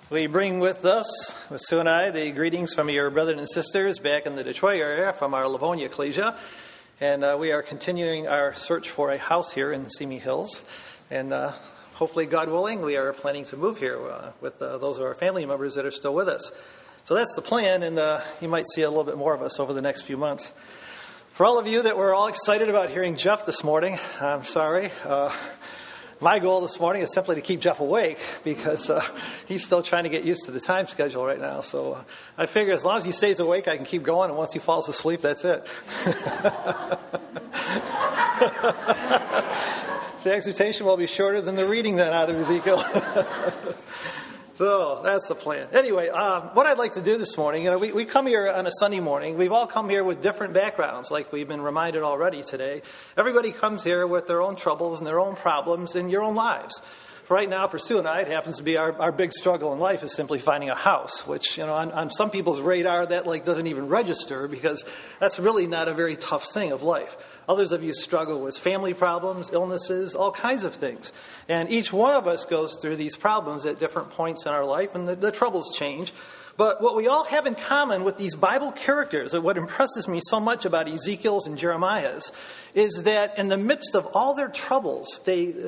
We bring with us, with Sue and I, the greetings from your brothers and sisters back in the Detroit area from our Livonia ecclesia. And we are continuing our search for a house here in Simi Hills. And hopefully, God willing, we are planning to move here with those of our family members that are still with us. So that's the plan, and you might see a little bit more of us over the next few months. For all of you that were all excited about hearing Jeff this morning, I'm sorry. My goal this morning is simply to keep Jeff awake because he's still trying to get used to the time schedule right now. So I figure as long as he stays awake, I can keep going. And once he falls asleep, that's it. The exhortation will be shorter than the reading then out of Ezekiel. So that's the plan. Anyway, what I'd like to do this morning, we come here on a Sunday morning. We've all come here with different backgrounds, like we've been reminded already today. Everybody comes here with their own troubles and their own problems in your own lives. Right now, for Sue and I, it happens to be our big struggle in life is simply finding a house, which, on some people's radar, that doesn't even register because that's really not a very tough thing of life. Others of you struggle with family problems, illnesses, all kinds of things. And each one of us goes through these problems at different points in our life, and the troubles change. But what we all have in common with these Bible characters, and what impresses me so much about Ezekiel's and Jeremiah's, is that in the midst of all their troubles,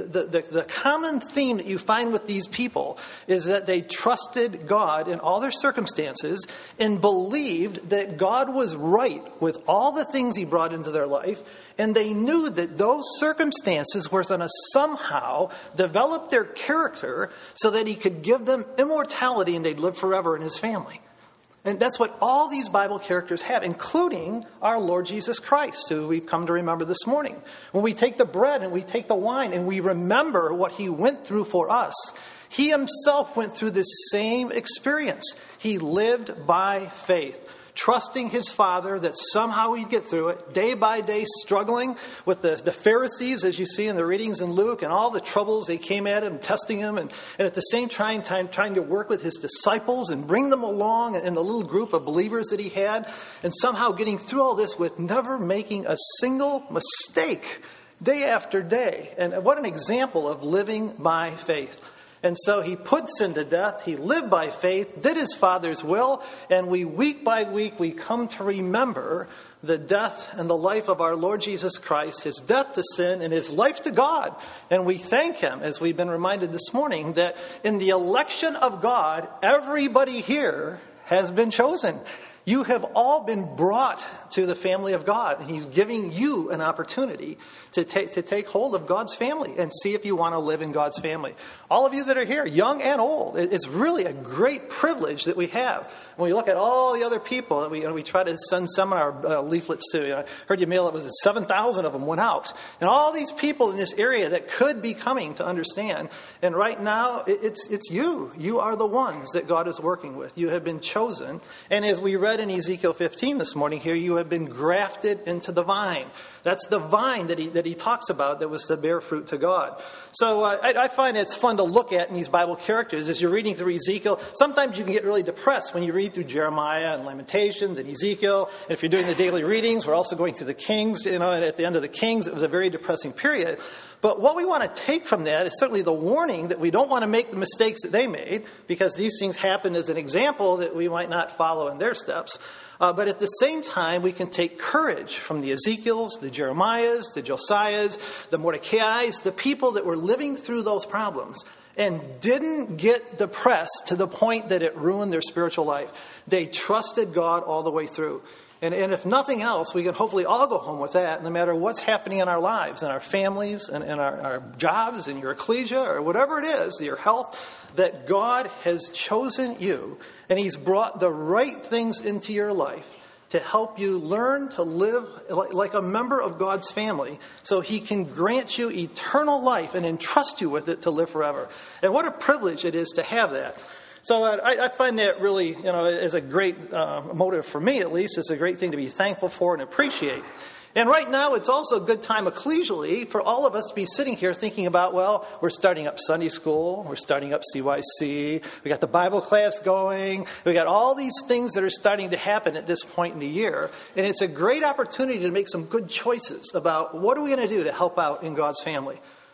the common theme that you find with these people is that they trusted God in all their circumstances and believed that God was right with all the things he brought into their life. And they knew that those circumstances were going to somehow develop their character so that he could give them immortality and they'd live forever in his family. And that's what all these Bible characters have, including our Lord Jesus Christ, who we've come to remember this morning. When we take the bread and we take the wine and we remember what he went through for us, he himself went through this same experience. He lived by faith, trusting his Father that somehow he'd get through it, day by day struggling with the Pharisees, as you see in the readings in Luke, and all the troubles they came at him, testing him, and at the same time trying to work with his disciples and bring them along in the little group of believers that he had, and somehow getting through all this with never making a single mistake day after day. And what an example of living by faith. And so he put sin to death, he lived by faith, did his Father's will, and week by week, we come to remember the death and the life of our Lord Jesus Christ, his death to sin and his life to God. And we thank him, as we've been reminded this morning, that in the election of God, everybody here has been chosen. You have all been brought to the family of God, and he's giving you an opportunity to take hold of God's family and see if you want to live in God's family. All of you that are here, young and old, it's really a great privilege that we have. When we look at all the other people that we try to send seminar leaflets to, I heard you mail it was 7,000 of them went out, and all these people in this area that could be coming to understand. And right now, it's you. You are the ones that God is working with. You have been chosen, and as we read in Ezekiel 15 this morning here, you have been grafted into the vine. That's the vine that he talks about that was to bear fruit to God. So I find it's fun to look at in these Bible characters as you're reading through Ezekiel. Sometimes you can get really depressed when you read through Jeremiah and Lamentations and Ezekiel. And if you're doing the daily readings, we're also going through the Kings. And at the end of the Kings, it was a very depressing period. But what we want to take from that is certainly the warning that we don't want to make the mistakes that they made, because these things happen as an example that we might not follow in their steps. But at the same time, we can take courage from the Ezekiels, the Jeremiahs, the Josiahs, the Mordecai's, the people that were living through those problems and didn't get depressed to the point that it ruined their spiritual life. They trusted God all the way through. And if nothing else, we can hopefully all go home with that, no matter what's happening in our lives, in our families, and in our jobs, in your ecclesia, or whatever it is, your health, that God has chosen you, and he's brought the right things into your life to help you learn to live like a member of God's family, so he can grant you eternal life and entrust you with it to live forever. And what a privilege it is to have that. So I find that really, is a great motive for me, at least. It's a great thing to be thankful for and appreciate. And right now, it's also a good time ecclesially for all of us to be sitting here thinking about, well, we're starting up Sunday school, we're starting up CYC, we got the Bible class going, we got all these things that are starting to happen at this point in the year. And it's a great opportunity to make some good choices about what are we going to do to help out in God's family.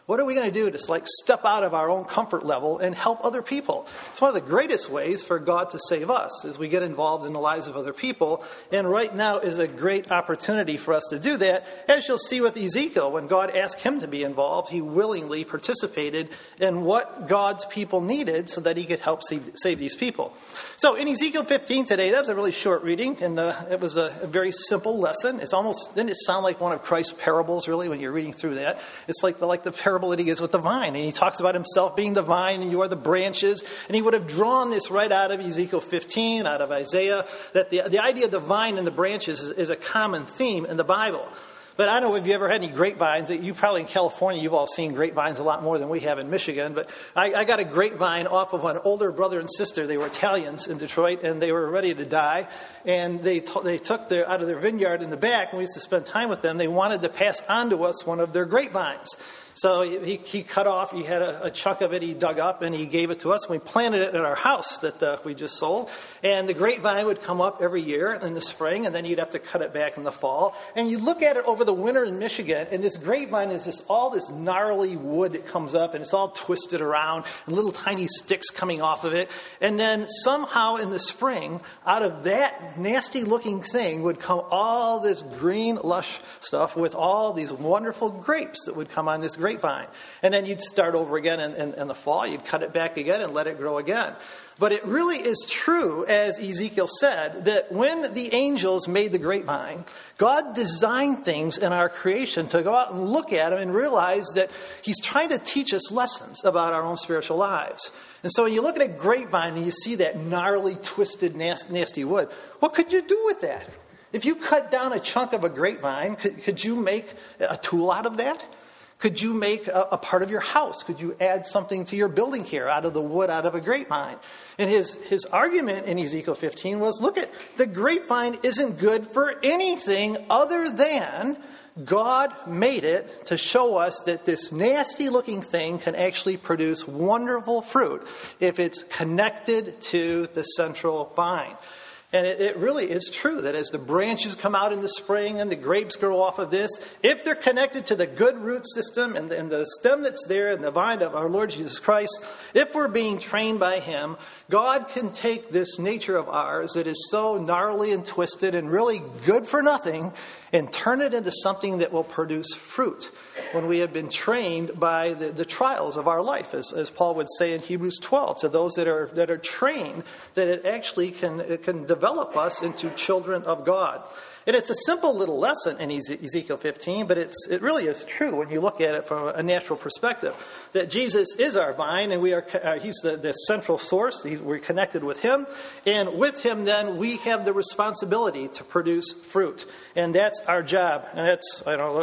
What are we going to do to step out of our own comfort level and help other people? It's one of the greatest ways for God to save us as we get involved in the lives of other people. And right now is a great opportunity for us to do that. As you'll see with Ezekiel, when God asked him to be involved, he willingly participated in what God's people needed so that he could help save these people. So in Ezekiel 15 today, that was a really short reading, and it was a very simple lesson. It's almost, didn't it sound like one of Christ's parables, really, when you're reading through that? It's like the parable that he gives with the vine. And he talks about himself being the vine and you are the branches. And he would have drawn this right out of Ezekiel 15, out of Isaiah, that the idea of the vine and the branches is a common theme in the Bible. But I don't know if you ever had any grapevines. You probably in California, you've all seen grapevines a lot more than we have in Michigan. But I got a grapevine off of an older brother and sister. They were Italians in Detroit, and they were ready to die. And they took out of their vineyard in the back, and we used to spend time with them. They wanted to pass on to us one of their grapevines. So he cut off, he had a chunk of it he dug up, and he gave it to us. And we planted it at our house that we just sold. And the grapevine would come up every year in the spring, and then you'd have to cut it back in the fall. And you look at it over the winter in Michigan, and this grapevine is all this gnarly wood that comes up, and it's all twisted around, and little tiny sticks coming off of it. And then somehow in the spring, out of that nasty-looking thing would come all this green, lush stuff with all these wonderful grapes that would come on this grapevine. And then you'd start over again in the fall. You'd cut it back again and let it grow again. But it really is true, as Ezekiel said, that when the angels made the grapevine, God designed things in our creation to go out and look at them and realize that he's trying to teach us lessons about our own spiritual lives. And so when you look at a grapevine and you see that gnarly, twisted, nasty wood, what could you do with that? If you cut down a chunk of a grapevine, could you make a tool out of that? Could you make a part of your house? Could you add something to your building here out of the wood, out of a grapevine? And his argument in Ezekiel 15 was, look, the grapevine isn't good for anything other than God made it to show us that this nasty-looking thing can actually produce wonderful fruit if it's connected to the central vine. And it really is true that as the branches come out in the spring and the grapes grow off of this, if they're connected to the good root system and the stem that's there and the vine of our Lord Jesus Christ, if we're being trained by him, God can take this nature of ours that is so gnarly and twisted and really good for nothing and turn it into something that will produce fruit when we have been trained by the trials of our life, as Paul would say in Hebrews 12, to those that are trained, that it actually can develop us into children of God. And it's a simple little lesson in Ezekiel 15, but it really is true when you look at it from a natural perspective, that Jesus is our vine, and he's the central source. We're connected with him, and with him then we have the responsibility to produce fruit, and that's our job. And that's,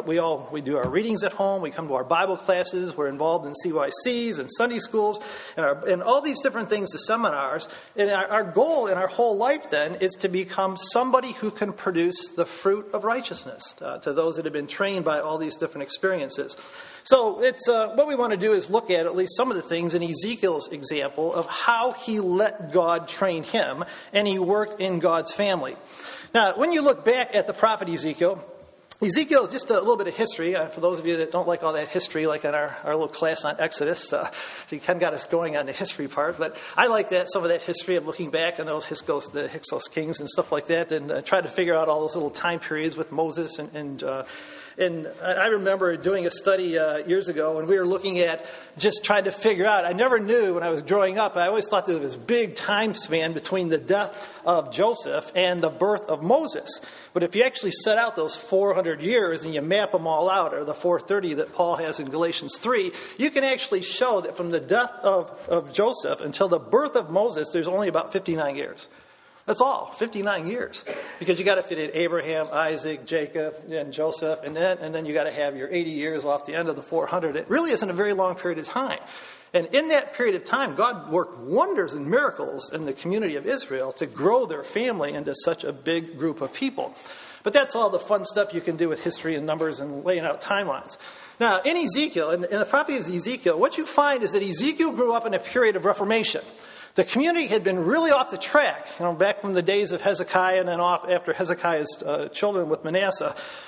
we do our readings at home, we come to our Bible classes, we're involved in CYCs and Sunday schools, and all these different things, the seminars. And our goal in our whole life then is to become somebody who can produce the fruit of righteousness to those that have been trained by all these different experiences. So it's what we want to do is look at least some of the things in Ezekiel's example of how he let God train him and he worked in God's family. Now, when you look back at the prophet Ezekiel, just a little bit of history, for those of you that don't like all that history, like in our little class on Exodus, so you kind of got us going on the history part, but I like some of that history of looking back on those the Hyksos kings and stuff like that, and try to figure out all those little time periods with Moses and I remember doing a study years ago, and we were looking at just trying to figure out. I never knew when I was growing up. I always thought there was this big time span between the death of Joseph and the birth of Moses. But if you actually set out those 400 years and you map them all out, or the 430 that Paul has in Galatians 3, you can actually show that from the death of Joseph until the birth of Moses, there's only about 59 years. That's all, 59 years. Because you got to fit in Abraham, Isaac, Jacob, and Joseph, and then you got to have your 80 years off the end of the 400. It really isn't a very long period of time. And in that period of time, God worked wonders and miracles in the community of Israel to grow their family into such a big group of people. But that's all the fun stuff you can do with history and numbers and laying out timelines. Now, in Ezekiel, in the prophet of Ezekiel, what you find is that Ezekiel grew up in a period of Reformation. The community had been really off the track, back from the days of Hezekiah and then off after Hezekiah's children with Manasseh.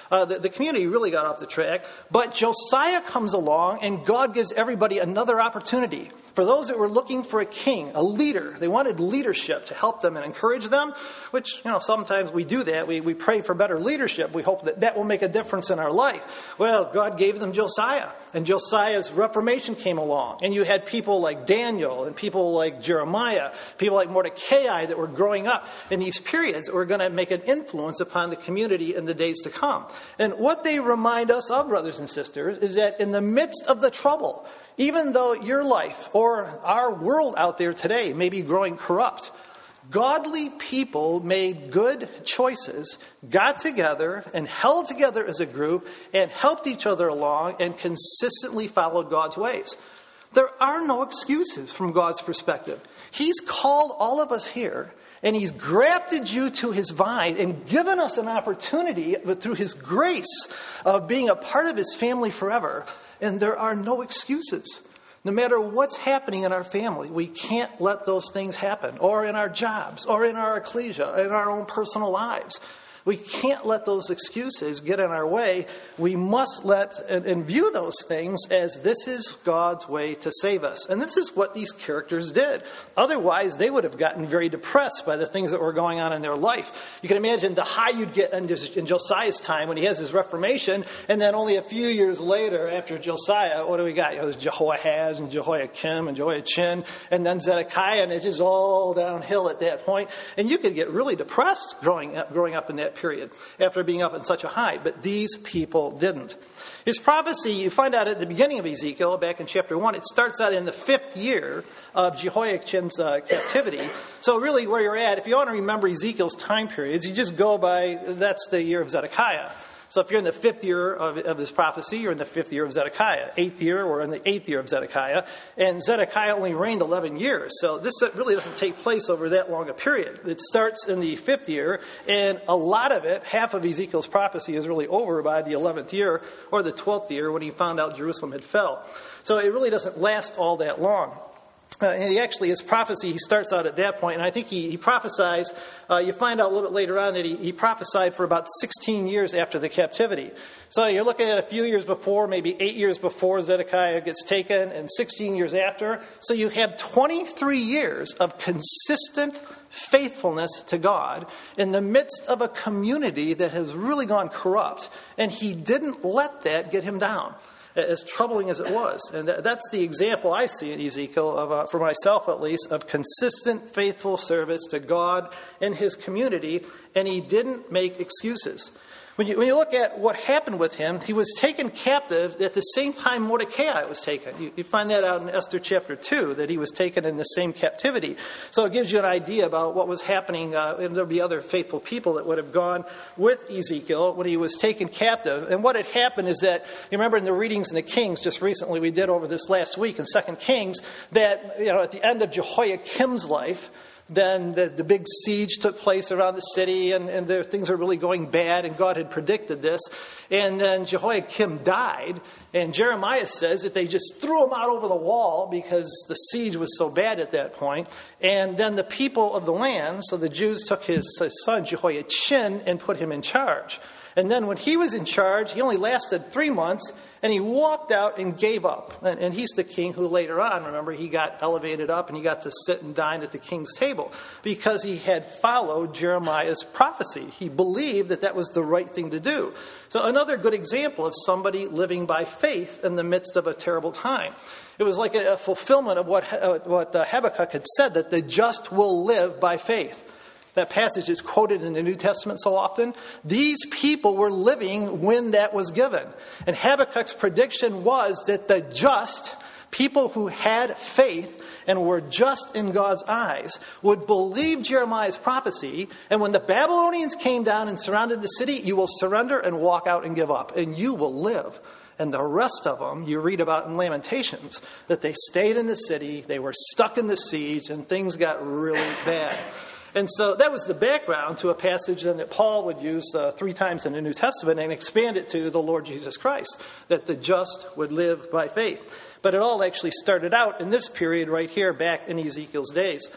The community really got off the track. But Josiah comes along, and God gives everybody another opportunity. For those that were looking for a king, a leader, they wanted leadership to help them and encourage them, which, sometimes we do that. We pray for better leadership. We hope that will make a difference in our life. Well, God gave them Josiah, and Josiah's Reformation came along. And you had people like Daniel and people like Jeremiah, people like Mordecai that were growing up in these periods that were going to make an influence upon the community in the days to come. And what they remind us of, brothers and sisters, is that in the midst of the trouble, even though your life or our world out there today may be growing corrupt, godly people made good choices, got together and held together as a group and helped each other along and consistently followed God's ways. There are no excuses from God's perspective. He's called all of us here, and he's grafted you to his vine and given us an opportunity, but through his grace, of being a part of his family forever. And there are no excuses. No matter what's happening in our family, we can't let those things happen, or in our jobs, or in our ecclesia, in our own personal lives. We can't let those excuses get in our way. We must let and view those things as this is God's way to save us. And this is what these characters did. Otherwise, they would have gotten very depressed by the things that were going on in their life. You can imagine the high you'd get in Josiah's time when he has his Reformation, and then only a few years later, after Josiah, what do we got? There's Jehoahaz and Jehoiakim and Jehoiachin, and then Zedekiah, and it's just all downhill at that point. And you could get really depressed growing up in that period after being up in such a high. But these people didn't. His prophecy, you find out at the beginning of Ezekiel, back in chapter 1, it starts out in the 5th year of Jehoiachin's captivity. So really where you're at, if you want to remember Ezekiel's time periods, you just go by, that's the year of Zedekiah. So if you're in the 5th year of this prophecy, you're in the 5th year of Zedekiah. 8th year, we're in the 8th year of Zedekiah. And Zedekiah only reigned 11 years. So this really doesn't take place over that long a period. It starts in the 5th year, and a lot of it, half of Ezekiel's prophecy, is really over by the 11th year or the 12th year when he found out Jerusalem had fell. So it really doesn't last all that long. And his prophecy, he starts out at that point, and I think he prophesies, you find out a little bit later on that he prophesied for about 16 years after the captivity. So you're looking at a few years before, maybe 8 years before Zedekiah gets taken, and 16 years after. So you have 23 years of consistent faithfulness to God in the midst of a community that has really gone corrupt, and he didn't let that get him down, as troubling as it was. And that's the example I see in Ezekiel, of, for myself at least, of consistent, faithful service to God and his community, and he didn't make excuses. When you look at what happened with him, he was taken captive at the same time Mordecai was taken. You find that out in Esther chapter 2, that he was taken in the same captivity. So it gives you an idea about what was happening. And there'll be other faithful people that would have gone with Ezekiel when he was taken captive. And what had happened is that, you remember in the readings in the Kings, just recently we did over this last week in 2 Kings, that at the end of Jehoiakim's life, then the big siege took place around the city, and things were really going bad, and God had predicted this. And then Jehoiakim died, and Jeremiah says that they just threw him out over the wall because the siege was so bad at that point. And then the people of the land, so the Jews took his son Jehoiachin and put him in charge. And then when he was in charge, he only lasted 3 months, and he walked out and gave up. And he's the king who later on, remember, he got elevated up and he got to sit and dine at the king's table because he had followed Jeremiah's prophecy. He believed that was the right thing to do. So another good example of somebody living by faith in the midst of a terrible time. It was like a fulfillment of what Habakkuk had said, that the just will live by faith. That passage is quoted in the New Testament so often. These people were living when that was given. And Habakkuk's prediction was that the just, people who had faith and were just in God's eyes, would believe Jeremiah's prophecy. And when the Babylonians came down and surrounded the city, you will surrender and walk out and give up, and you will live. And the rest of them, you read about in Lamentations, that they stayed in the city, they were stuck in the siege, and things got really bad. And so that was the background to a passage that Paul would use 3 times in the New Testament and expand it to the Lord Jesus Christ, that the just would live by faith. But it all actually started out in this period right here back in Ezekiel's days.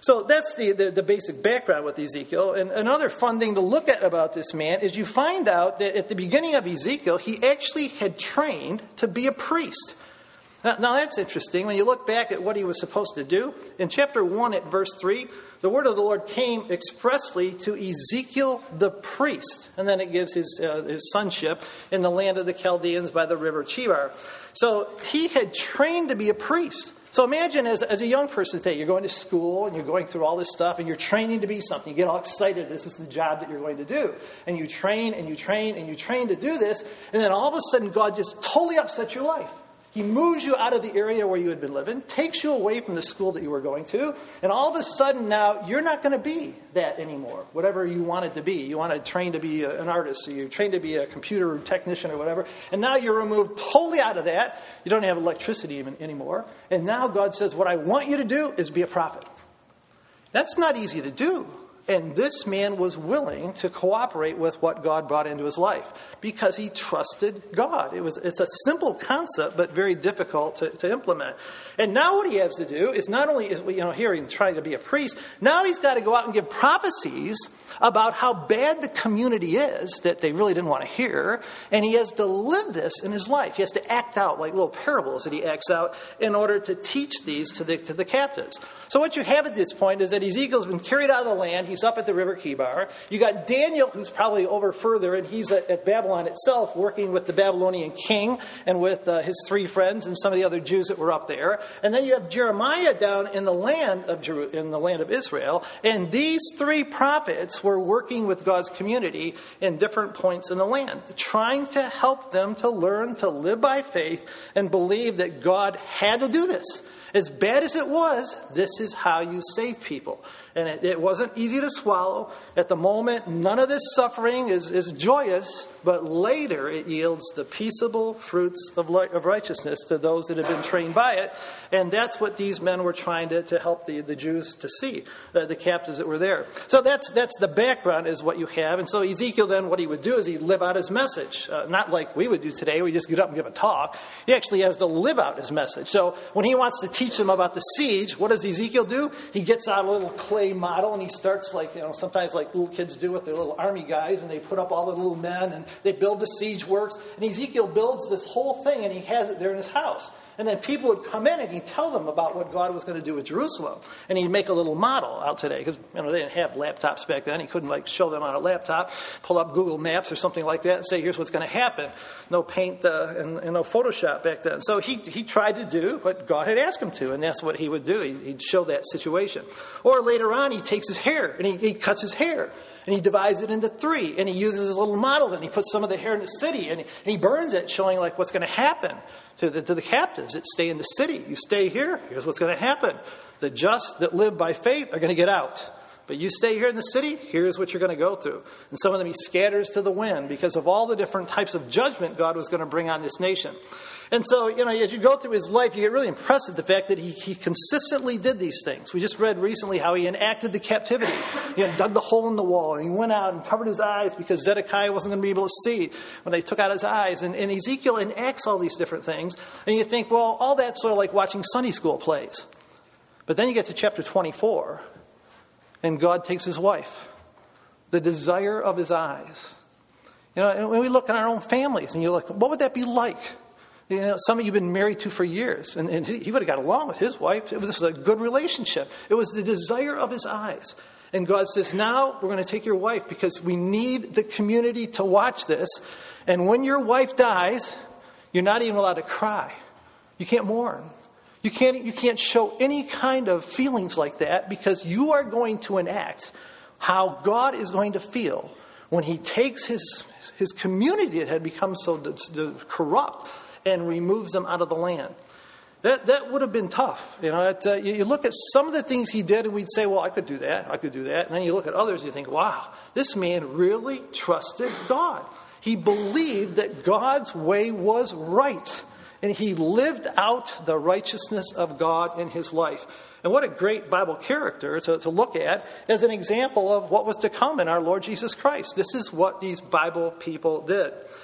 So that's the basic background with Ezekiel. And another fun thing to look at about this man is you find out that at the beginning of Ezekiel, he actually had trained to be a priest. Now that's interesting. When you look back at what he was supposed to do, in chapter 1 at verse 3, the word of the Lord came expressly to Ezekiel the priest. And then it gives his sonship in the land of the Chaldeans by the river Chebar. So he had trained to be a priest. So imagine as a young person today, you're going to school and you're going through all this stuff and you're training to be something. You get all excited. This is the job that you're going to do. And you train and you train and you train to do this. And then all of a sudden, God just totally upsets your life. He moves you out of the area where you had been living, takes you away from the school that you were going to, and all of a sudden now you're not going to be that anymore, whatever you wanted to be. You want to train to be an artist, or you're trained to be a computer technician or whatever, and now you're removed totally out of that. You don't have electricity anymore, and now God says, what I want you to do is be a prophet. That's not easy to do. And this man was willing to cooperate with what God brought into his life because he trusted God. It's a simple concept, but very difficult to implement. And now what he has to do is not only is here he's trying to be a priest, now he's got to go out and give prophecies about how bad the community is that they really didn't want to hear. And he has to live this in his life. He has to act out like little parables that he acts out in order to teach these to the captives. So what you have at this point is that Ezekiel's been carried out of the land. He's up at the river Chebar. You got Daniel, who's probably over further, and he's at Babylon itself, working with the Babylonian king and with his three friends and some of the other Jews that were up there. And then you have Jeremiah down in the land of Israel. And these three prophets were working with God's community in different points in the land, trying to help them to learn to live by faith and believe that God had to do this. As bad as it was, this is how you save people. And it wasn't easy to swallow. At the moment, none of this suffering is joyous, but later it yields the peaceable fruits of righteousness to those that have been trained by it. And that's what these men were trying to help the Jews to see, the captives that were there. So that's the background is what you have. And so Ezekiel then, what he would do is he'd live out his message. Not like we would do today, we just get up and give a talk. He actually has to live out his message. So when he wants to teach them about the siege, what does Ezekiel do? He gets out a little clay model and he starts sometimes like little kids do with their little army guys, and they put up all the little men and they build the siege works. And Ezekiel builds this whole thing and he has it there in his house. And then people would come in and he'd tell them about what God was going to do with Jerusalem. And he'd make a little model out today because they didn't have laptops back then. He couldn't show them on a laptop, pull up Google Maps or something like that and say, here's what's going to happen. No paint and no Photoshop back then. So he tried to do what God had asked him to, and that's what he would do. He'd show that situation. Or later on, he takes his hair and he cuts his hair. And he divides it into three. And he uses his little model. And he puts some of the hair in the city. And he burns it, showing what's going to happen to the captives that stay in the city. You stay here, here's what's going to happen. The just that live by faith are going to get out. But you stay here in the city, here's what you're going to go through. And some of them he scatters to the wind because of all the different types of judgment God was going to bring on this nation. And so, as you go through his life, you get really impressed at the fact that he consistently did these things. We just read recently how he enacted the captivity. He dug the hole in the wall, and he went out and covered his eyes because Zedekiah wasn't going to be able to see when they took out his eyes. And Ezekiel enacts all these different things. And you think, well, all that's sort of like watching Sunday school plays. But then you get to chapter 24, and God takes his wife, the desire of his eyes. And when we look at our own families, and you're like, what would that be like? Some of you have been married to for years, and he would have got along with his wife. This was a good relationship. It was the desire of his eyes. And God says, now we're going to take your wife because we need the community to watch this. And when your wife dies, you're not even allowed to cry. You can't mourn. You can't show any kind of feelings like that because you are going to enact how God is going to feel when he takes his community that had become so corrupt and removes them out of the land. That would have been tough. You look at some of the things he did and we'd say, well, I could do that. And then you look at others and you think, wow, this man really trusted God. He believed that God's way was right. And he lived out the righteousness of God in his life. And what a great Bible character to look at as an example of what was to come in our Lord Jesus Christ. This is what these Bible people did.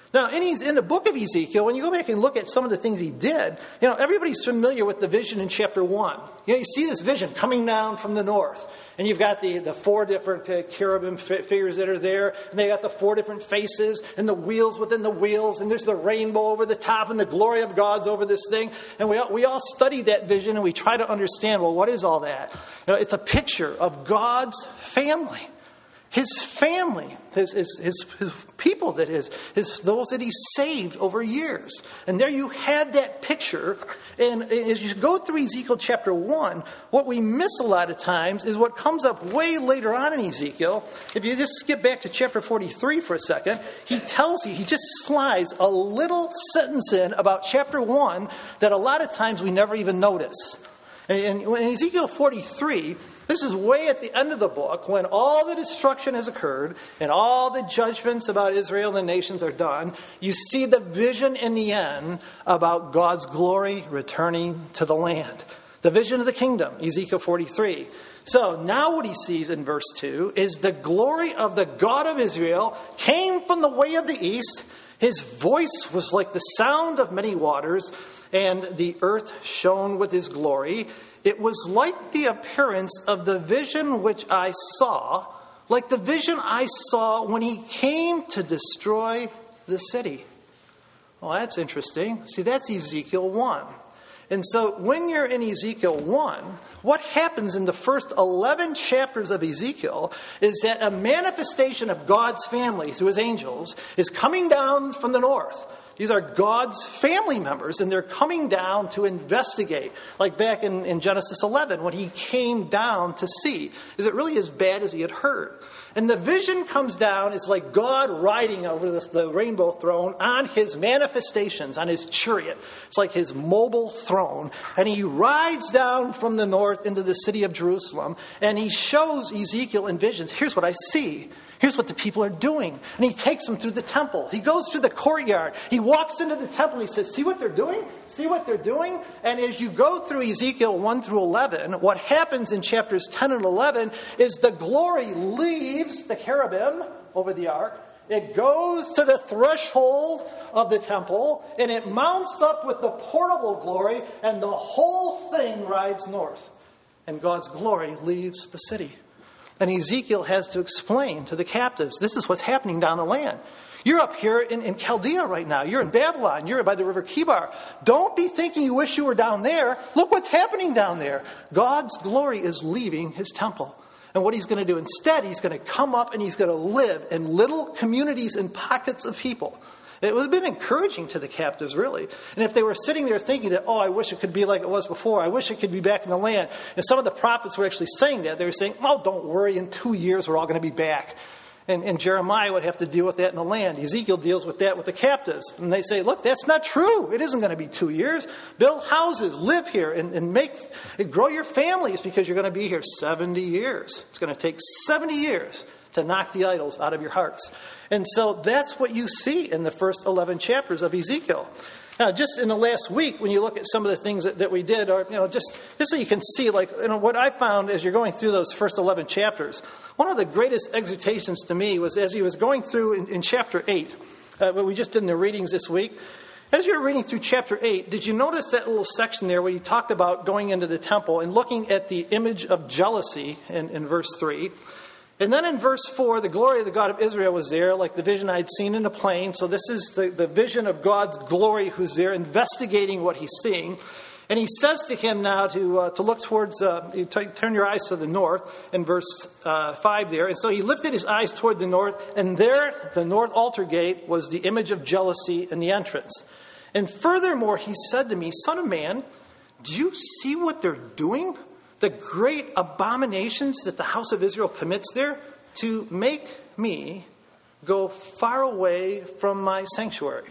Now, in the book of Ezekiel, when you go back and look at some of the things he did, everybody's familiar with the vision in chapter 1. You see this vision coming down from the north. And you've got the 4 different cherubim figures that are there. And they got the 4 different faces and the wheels within the wheels. And there's the rainbow over the top and the glory of God's over this thing. And we all study that vision and we try to understand, well, what is all that? It's a picture of God's family. His family, his people, that is those that he saved over years. And there you had that picture. And as you go through Ezekiel chapter 1, what we miss a lot of times is what comes up way later on in Ezekiel. If you just skip back to chapter 43 for a second, he tells you, he just slides a little sentence in about chapter 1 that a lot of times we never even notice. And in Ezekiel 43, this is way at the end of the book when all the destruction has occurred and all the judgments about Israel and the nations are done. You see the vision in the end about God's glory returning to the land. The vision of the kingdom, Ezekiel 43. So now what he sees in verse 2 is the glory of the God of Israel came from the way of the east. His voice was like the sound of many waters, and the earth shone with his glory. It was like the appearance of the vision which I saw, like the vision I saw when he came to destroy the city. Well, that's interesting. See, that's Ezekiel 1. And so when you're in Ezekiel 1, what happens in the first 11 chapters of Ezekiel is that a manifestation of God's family through his angels is coming down from the north. These are God's family members, and they're coming down to investigate. Like back in Genesis 11, when he came down to see, is it really as bad as he had heard? And the vision comes down, it's like God riding over the rainbow throne on his manifestations, on his chariot. It's like his mobile throne. And he rides down from the north into the city of Jerusalem, and he shows Ezekiel in visions, here's what I see. Here's what the people are doing. And he takes them through the temple. He goes through the courtyard. He walks into the temple. He says, see what they're doing? See what they're doing? And as you go through Ezekiel 1 through 11, what happens in chapters 10 and 11 is the glory leaves the cherubim over the ark. It goes to the threshold of the temple, and it mounts up with the portable glory, and the whole thing rides north. And God's glory leaves the city. And Ezekiel has to explain to the captives, this is what's happening down the land. You're up here in Chaldea right now. You're in Babylon. You're by the river Kibar. Don't be thinking you wish you were down there. Look what's happening down there. God's glory is leaving his temple. And what he's going to do instead, he's going to come up and he's going to live in little communities and pockets of people. It would have been encouraging to the captives, really. And if they were sitting there thinking that, I wish it could be like it was before. I wish it could be back in the land. And some of the prophets were actually saying that. They were saying, don't worry. In 2 years, we're all going to be back. And Jeremiah would have to deal with that in the land. Ezekiel deals with that with the captives. And they say, look, that's not true. It isn't going to be 2 years. Build houses, live here, and grow your families because you're going to be here 70 years. It's going to take 70 years to knock the idols out of your hearts. And so that's what you see in the first 11 chapters of Ezekiel. Now, just in the last week, when you look at some of the things that we did, or just so you can see, what I found as you're going through those first 11 chapters, one of the greatest exhortations to me was as he was going through in chapter 8, what we just did in the readings this week. As you're reading through chapter 8, did you notice that little section there where he talked about going into the temple and looking at the image of jealousy in verse 3? And then in verse 4, the glory of the God of Israel was there, like the vision I had seen in the plain. So this is the vision of God's glory who's there investigating what he's seeing. And he says to him now to look towards, turn your eyes to the north in verse 5 there. And so he lifted his eyes toward the north, and there, the north altar gate, was the image of jealousy in the entrance. And furthermore, he said to me, Son of man, do you see what they're doing? The great abominations that the house of Israel commits there to make me go far away from my sanctuary.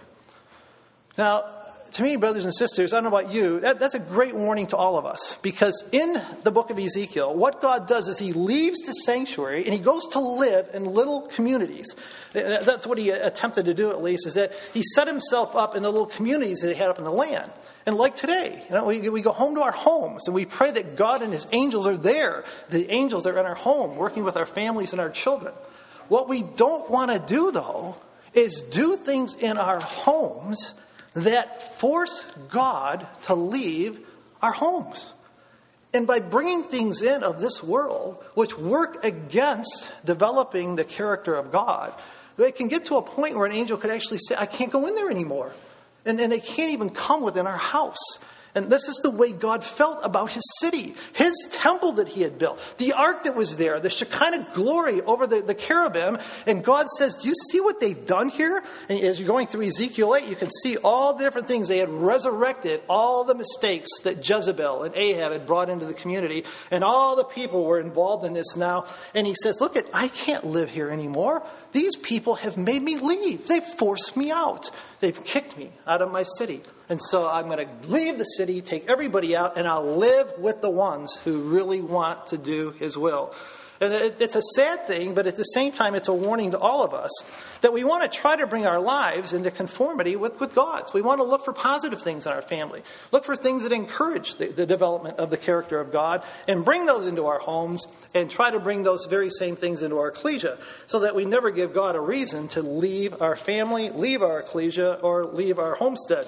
Now, to me, brothers and sisters, I don't know about you, that's a great warning to all of us. Because in the book of Ezekiel, what God does is he leaves the sanctuary and he goes to live in little communities. That's what he attempted to do, at least, is that he set himself up in the little communities that he had up in the land. And like today, we go home to our homes and we pray that God and his angels are there. The angels are in our home, working with our families and our children. What we don't want to do, though, is do things in our homes that force God to leave our homes. And by bringing things in of this world, which work against developing the character of God, it can get to a point where an angel could actually say, I can't go in there anymore. And they can't even come within our house. And this is the way God felt about his city, his temple that he had built, the ark that was there, the Shekinah glory over the cherubim. And God says, do you see what they've done here? And as you're going through Ezekiel 8, you can see all the different things. They had resurrected all the mistakes that Jezebel and Ahab had brought into the community. And all the people were involved in this now. And he says, look, I can't live here anymore. These people have made me leave. They've forced me out. They've kicked me out of my city. And so I'm going to leave the city, take everybody out, and I'll live with the ones who really want to do his will. And it's a sad thing, but at the same time, it's a warning to all of us that we want to try to bring our lives into conformity with God's. We want to look for positive things in our family, look for things that encourage the development of the character of God, and bring those into our homes and try to bring those very same things into our ecclesia so that we never give God a reason to leave our family, leave our ecclesia, or leave our homestead.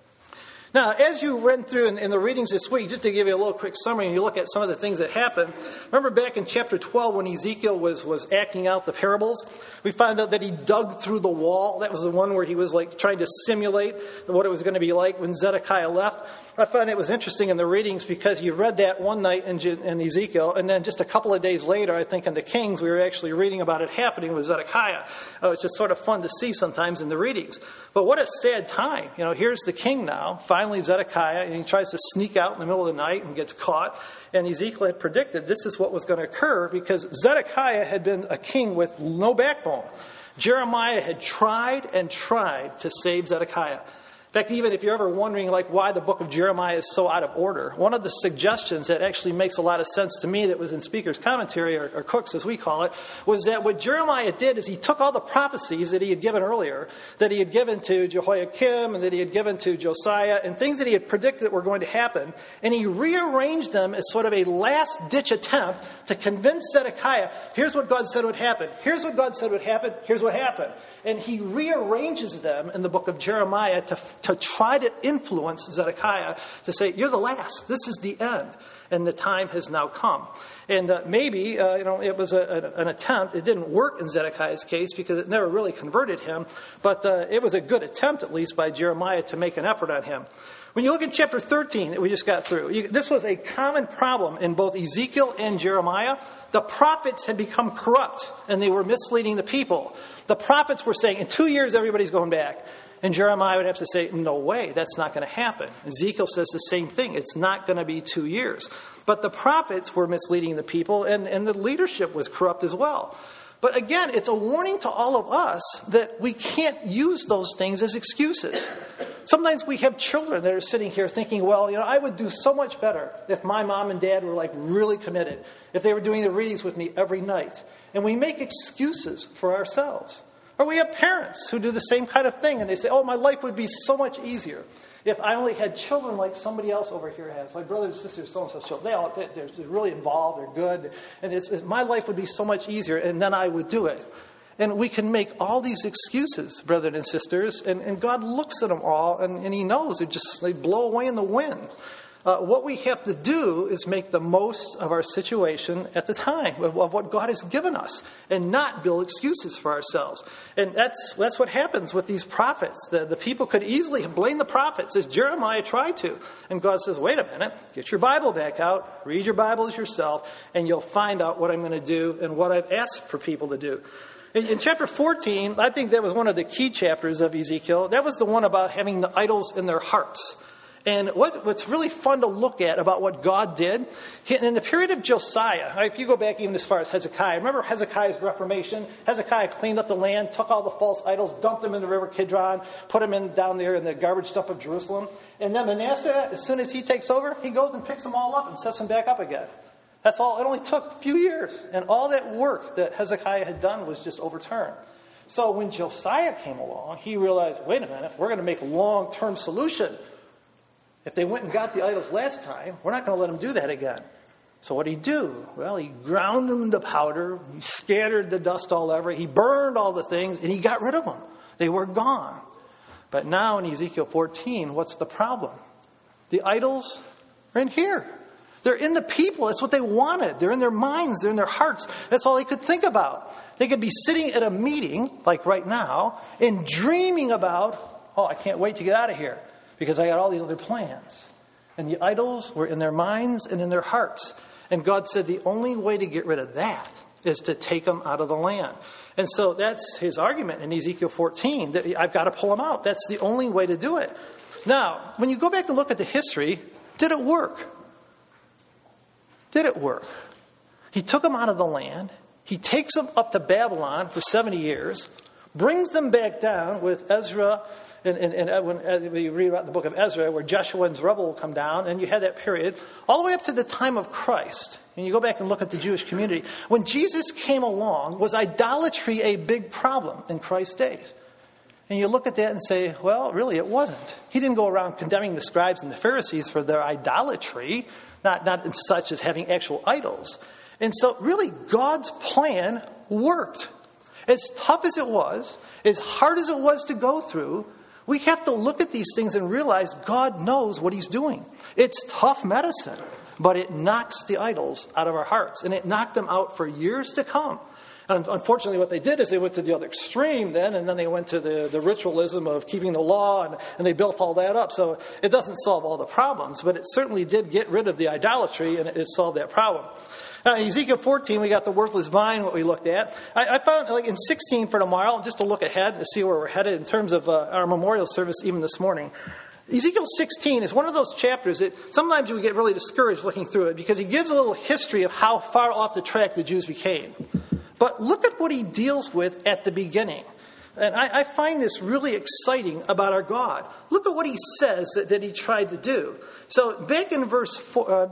Now, as you read through in the readings this week, just to give you a little quick summary, and you look at some of the things that happened, remember back in chapter 12 when Ezekiel was acting out the parables, we found out that he dug through the wall. That was the one where he was like trying to simulate what it was going to be like when Zedekiah left. I found it was interesting in the readings because you read that one night in Ezekiel, and then just a couple of days later, I think in the Kings, we were actually reading about it happening with Zedekiah. It's just sort of fun to see sometimes in the readings. But what a sad time. You know, here's the king now, finally Zedekiah, and he tries to sneak out in the middle of the night and gets caught. And Ezekiel had predicted this is what was going to occur because Zedekiah had been a king with no backbone. Jeremiah had tried and tried to save Zedekiah. In fact, even if you're ever wondering why the book of Jeremiah is so out of order, one of the suggestions that actually makes a lot of sense to me that was in Speaker's Commentary, or Cook's as we call it, was that what Jeremiah did is he took all the prophecies that he had given earlier, that he had given to Jehoiakim and that he had given to Josiah, and things that he had predicted were going to happen, and he rearranged them as sort of a last-ditch attempt to convince Zedekiah, here's what God said would happen, here's what God said would happen, here's what happened. And he rearranges them in the book of Jeremiah to try to influence Zedekiah to say, you're the last. This is the end. And the time has now come. And maybe, it was an attempt. It didn't work in Zedekiah's case because it never really converted him. But it was a good attempt, at least, by Jeremiah to make an effort on him. When you look at chapter 13 that we just got through, this was a common problem in both Ezekiel and Jeremiah. The prophets had become corrupt, and they were misleading the people. The prophets were saying, in 2 years, everybody's going back. And Jeremiah would have to say, no way, that's not going to happen. Ezekiel says the same thing. It's not going to be 2 years. But the prophets were misleading the people, and the leadership was corrupt as well. But again, it's a warning to all of us that we can't use those things as excuses. Sometimes we have children that are sitting here thinking, well, I would do so much better if my mom and dad were really committed, if they were doing the readings with me every night. And we make excuses for ourselves. Or we have parents who do the same kind of thing, and they say, oh, my life would be so much easier if I only had children like somebody else over here has. My brothers and sisters, so-and-so's children, they're really involved, they're good, and my life would be so much easier, and then I would do it. And we can make all these excuses, brothers and sisters, and God looks at them all, and he knows they blow away in the wind. What we have to do is make the most of our situation at the time, of what God has given us, and not build excuses for ourselves. And that's what happens with these prophets. The people could easily blame the prophets, as Jeremiah tried to. And God says, wait a minute, get your Bible back out, read your Bibles yourself, and you'll find out what I'm going to do and what I've asked for people to do. In chapter 14, I think that was one of the key chapters of Ezekiel. That was the one about having the idols in their hearts. And what's really fun to look at about what God did, in the period of Josiah, if you go back even as far as Hezekiah, remember Hezekiah's reformation? Hezekiah cleaned up the land, took all the false idols, dumped them in the river Kidron, put them down there in the garbage dump of Jerusalem. And then Manasseh, as soon as he takes over, he goes and picks them all up and sets them back up again. That's all. It only took a few years. And all that work that Hezekiah had done was just overturned. So when Josiah came along, he realized, wait a minute, we're going to make a long-term solution. If they went and got the idols last time, we're not going to let them do that again. So what did he do? Well, he ground them to powder. He scattered the dust all over. He burned all the things, and he got rid of them. They were gone. But now in Ezekiel 14, what's the problem? The idols are in here. They're in the people. That's what they wanted. They're in their minds. They're in their hearts. That's all they could think about. They could be sitting at a meeting, like right now, and dreaming about, oh, I can't wait to get out of here because I got all these other plans. And the idols were in their minds and in their hearts. And God said the only way to get rid of that is to take them out of the land. And so that's his argument in Ezekiel 14, that I've got to pull them out. That's the only way to do it. Now, when you go back and look at the history, did it work? Did it work? He took them out of the land. He takes them up to Babylon for 70 years, brings them back down with Ezra, and when we read about the book of Ezra, where Joshua and Zerubbabel will come down, and you had that period, all the way up to the time of Christ. And you go back and look at the Jewish community. When Jesus came along, was idolatry a big problem in Christ's days? And you look at that and say, well, really it wasn't. He didn't go around condemning the scribes and the Pharisees for their idolatry, not in such as having actual idols. And so really God's plan worked. As tough as it was, as hard as it was to go through, we have to look at these things and realize God knows what he's doing. It's tough medicine, but it knocks the idols out of our hearts. And it knocked them out for years to come. And unfortunately, what they did is they went to the other extreme then, and then they went to the ritualism of keeping the law, and they built all that up. So it doesn't solve all the problems, but it certainly did get rid of the idolatry, and it solved that problem. Now, in Ezekiel 14, we got the worthless vine, what we looked at. I found, like in 16 for tomorrow, just to look ahead to see where we're headed in terms of our memorial service even this morning. Ezekiel 16 is one of those chapters that sometimes you get really discouraged looking through it because he gives a little history of how far off the track the Jews became. But look at what he deals with at the beginning. And I find this really exciting about our God. Look at what he says that he tried to do. So back in verse 4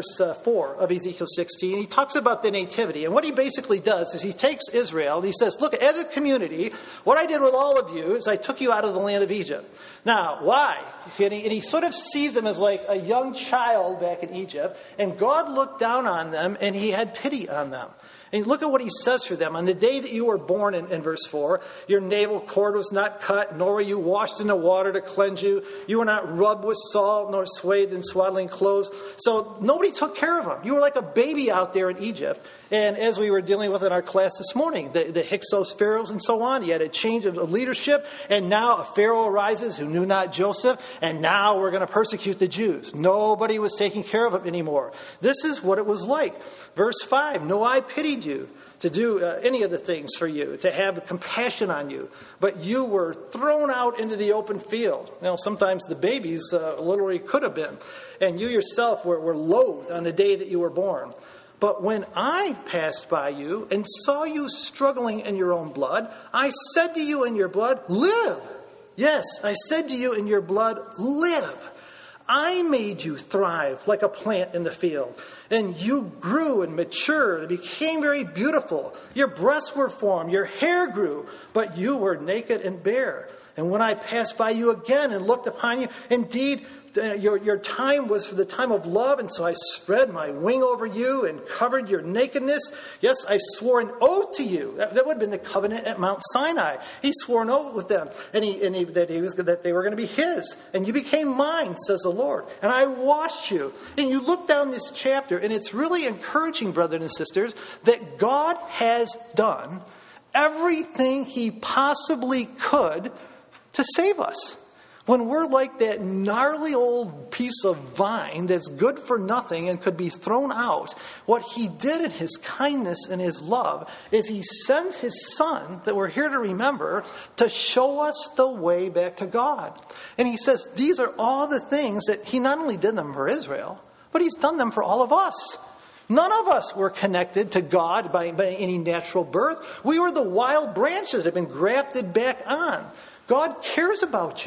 of Ezekiel 16, he talks about the nativity. And what he basically does is he takes Israel and he says, look, as a community, what I did with all of you is I took you out of the land of Egypt. Now, why? And he sort of sees them as like a young child back in Egypt. And God looked down on them and he had pity on them. And look at what he says for them. On the day that you were born, in verse 4, your navel cord was not cut, nor were you washed in the water to cleanse you. You were not rubbed with salt, nor swathed in swaddling clothes. So nobody took care of them. You were like a baby out there in Egypt. And as we were dealing with in our class this morning, the Hyksos pharaohs and so on, you had a change of leadership. And now a pharaoh arises who knew not Joseph. And now we're going to persecute the Jews. Nobody was taking care of them anymore. This is what it was like. Verse 5, no, I pitied you to do any of the things for you, to have compassion on you. But you were thrown out into the open field. Now, sometimes the babies literally could have been. And you yourself were loathed on the day that you were born. But when I passed by you and saw you struggling in your own blood, I said to you in your blood, live. Yes, I said to you in your blood, live. I made you thrive like a plant in the field. And you grew and matured and became very beautiful. Your breasts were formed, your hair grew, but you were naked and bare. And when I passed by you again and looked upon you, indeed, your time was for the time of love, and so I spread my wing over you and covered your nakedness. Yes, I swore an oath to you. That would have been the covenant at Mount Sinai. He swore an oath with them, that they were going to be his. And you became mine, says the Lord. And I washed you. And you look down this chapter, and it's really encouraging, brothers and sisters, that God has done everything he possibly could to save us. When we're like that gnarly old piece of vine that's good for nothing and could be thrown out, what he did in his kindness and his love is he sent his son, that we're here to remember, to show us the way back to God. And he says these are all the things that he not only did them for Israel, but he's done them for all of us. None of us were connected to God by any natural birth. We were the wild branches that have been grafted back on. God cares about you.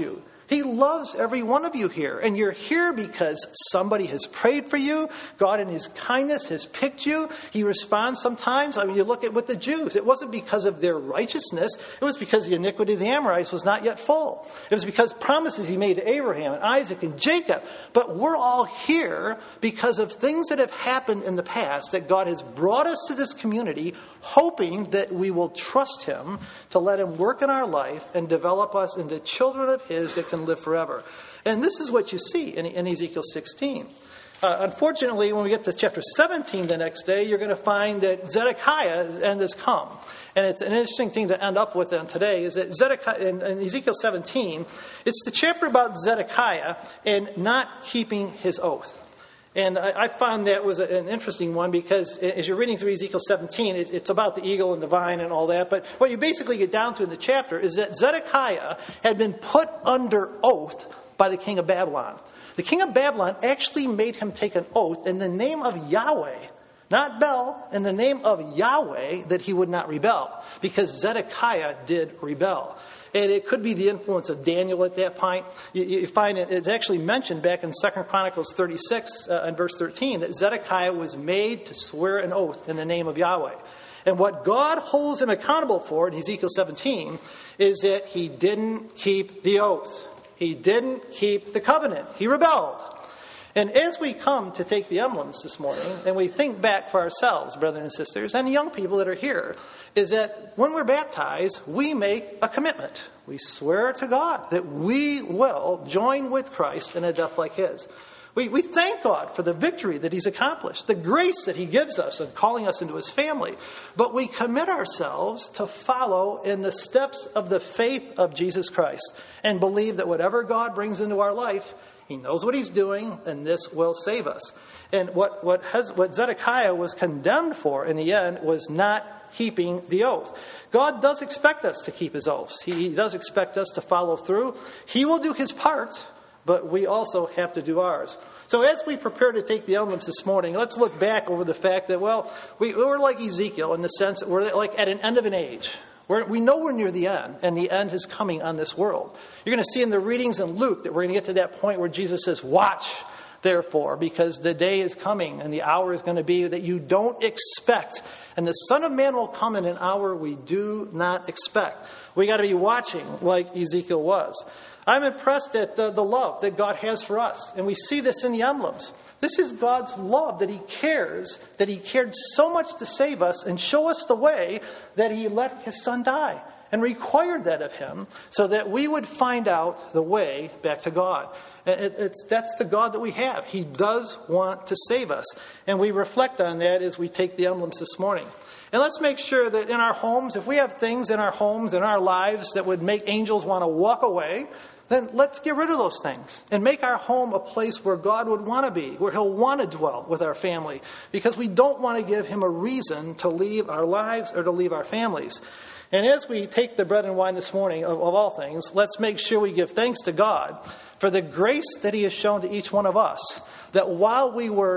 He loves every one of you here. And you're here because somebody has prayed for you. God in his kindness has picked you. He responds sometimes. I mean, you look at with the Jews. It wasn't because of their righteousness. It was because the iniquity of the Amorites was not yet full. It was because promises he made to Abraham and Isaac and Jacob. But we're all here because of things that have happened in the past that God has brought us to this community, hoping that we will trust him to let him work in our life and develop us into children of his that can live forever. And this is what you see in Ezekiel 16. Unfortunately, when we get to chapter 17 the next day, you're going to find that Zedekiah's end has come. And it's an interesting thing to end up with on today, is that Zedekiah, in Ezekiel 17, it's the chapter about Zedekiah and not keeping his oath. And I found that was an interesting one because as you're reading through Ezekiel 17, it's about the eagle and the vine and all that. But what you basically get down to in the chapter is that Zedekiah had been put under oath by the king of Babylon. The king of Babylon actually made him take an oath in the name of Yahweh, not Bel, in the name of Yahweh, that he would not rebel, because Zedekiah did rebel. And it could be the influence of Daniel at that point. You find it's actually mentioned back in 2 Chronicles 36 and verse 13 that Zedekiah was made to swear an oath in the name of Yahweh. And what God holds him accountable for in Ezekiel 17 is that he didn't keep the oath. He didn't keep the covenant. He rebelled. And as we come to take the emblems this morning, and we think back for ourselves, brothers and sisters, and young people that are here, is that when we're baptized, we make a commitment. We swear to God that we will join with Christ in a death like his. We thank God for the victory that he's accomplished, the grace that he gives us in calling us into his family. But we commit ourselves to follow in the steps of the faith of Jesus Christ and believe that whatever God brings into our life, he knows what he's doing, and this will save us. And what Zedekiah was condemned for in the end was not keeping the oath. God does expect us to keep his oaths. He does expect us to follow through. He will do his part, but we also have to do ours. So as we prepare to take the elements this morning, let's look back over the fact that, we're like Ezekiel in the sense that we're like at an end of an age. We know we're near the end, and the end is coming on this world. You're going to see in the readings in Luke that we're going to get to that point where Jesus says, watch, therefore, because the day is coming and the hour is going to be that you don't expect. And the Son of Man will come in an hour we do not expect. We got to be watching like Ezekiel was. I'm impressed at the love that God has for us, and we see this in the emblems. This is God's love, that he cares, that he cared so much to save us and show us the way that he let his son die and required that of him so that we would find out the way back to God. And that's the God that we have. He does want to save us. And we reflect on that as we take the emblems this morning. And let's make sure that in our homes, if we have things in our homes, in our lives that would make angels want to walk away, then let's get rid of those things and make our home a place where God would want to be, where he'll want to dwell with our family, because we don't want to give him a reason to leave our lives or to leave our families. And as we take the bread and wine this morning, of all things, let's make sure we give thanks to God for the grace that he has shown to each one of us, that while we were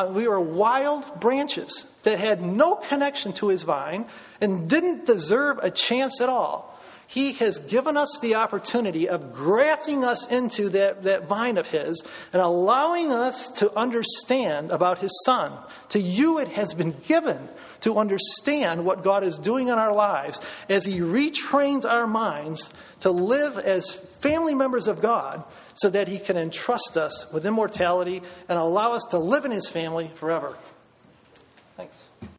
wild branches that had no connection to his vine and didn't deserve a chance at all, he has given us the opportunity of grafting us into that vine of his and allowing us to understand about his son. To you it has been given to understand what God is doing in our lives as he retrains our minds to live as family members of God so that he can entrust us with immortality and allow us to live in his family forever. Thanks.